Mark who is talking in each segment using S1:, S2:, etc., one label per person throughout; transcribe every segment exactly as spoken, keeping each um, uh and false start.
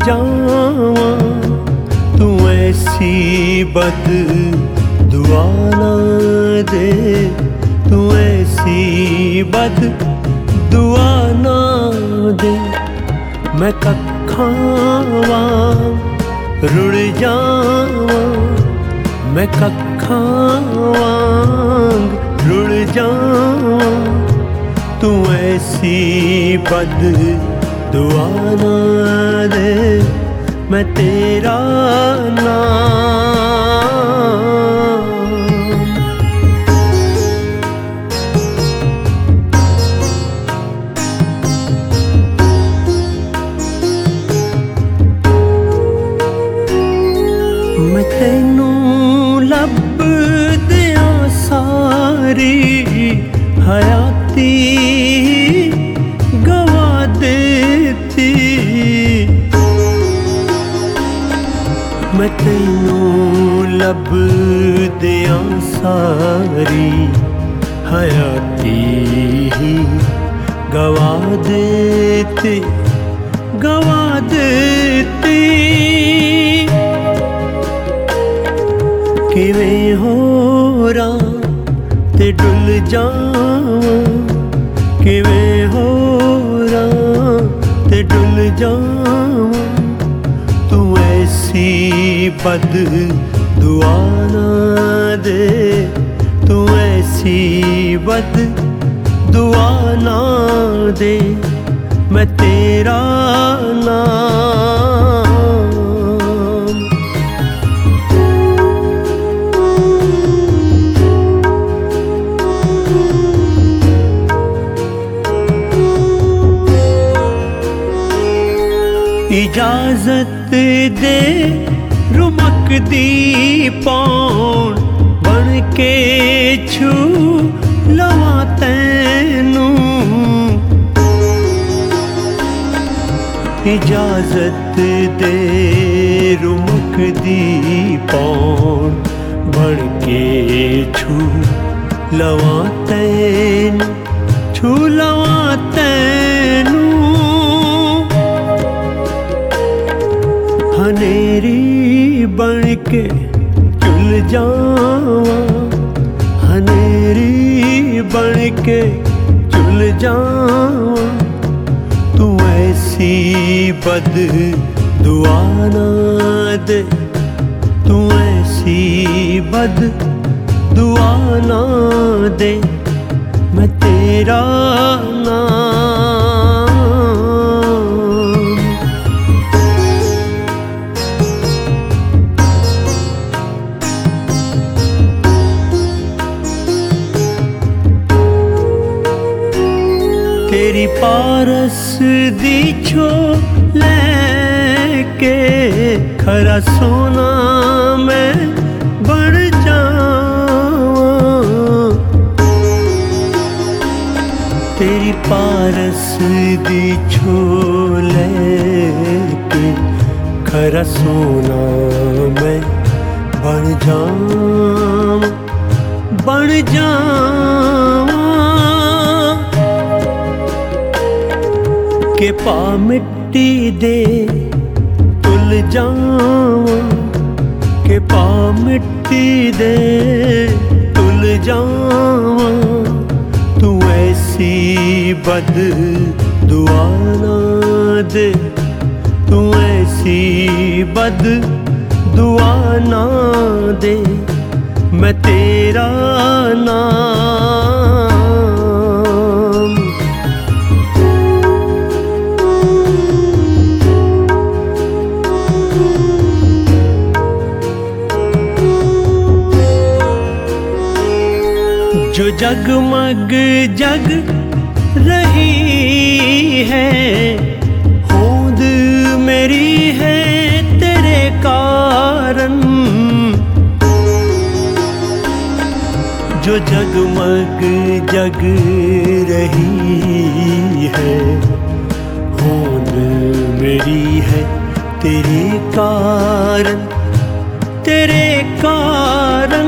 S1: जावा तू ऐसी बद दुआ ना दे, तू ऐसी बद दुआ ना दे। मैं कखां वांग रुड़ जावा, मैं कखां वांग रुड़ जावा तू ऐसी बद दुआ ना दे। मैं तेरा नाम मैं तैनू लब दिया सारी हयाती गवा देती। मैं तैनू लब दिया सारी हयाती गवा देती, गवा देती। किवें होरा ते डुल जावां, किवें होरा ते डुल जावां तू ऐसी बद दुआ ना दे, तू ऐसी बद दुआ ना दे। मैं तेरा नाम इजाजत दे रुमक दी पौन बन के छू लवा तैनू। इजाजत दे रुमक दी पौन बन के छू लवा तैनू, छू लवा तैनू। हनेरी बन के चुल जावा, हनेरी बन के चुल जावा तू ऐसी बद दुआ ना दे, तू ऐसी बद दुआ ना दे। मैं तेरा नाम तेरी पारस दी छो लैके खरा सोना मैं बन जावां। तेरी पारस दी छो लैके खरा सोना मैं बन जावां, बन जावां। के पा मिट्टी दे तुल जावां, के पा मिट्टी दे तुल जावां तू ऐसी बद दुआ ना दे, तू ऐसी बद दुआ ना दे। मैं तेरा नाम जो जगमग जग रही है, होंद मेरी है तेरे कारण। जो जगमग जग रही है, होंद मेरी है तेरे कारण, तेरे कारण।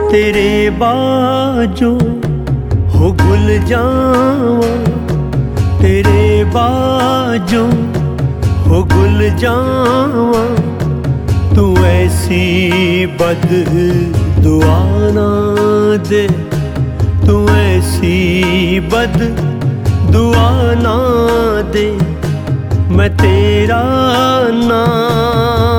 S1: तेरे बाजो हो गुल जावा, तेरे बाजों हो गुल जावा, तू ऐसी बद दुआ ना दे, तू ऐसी बद दुआ ना दे, मैं तेरा ना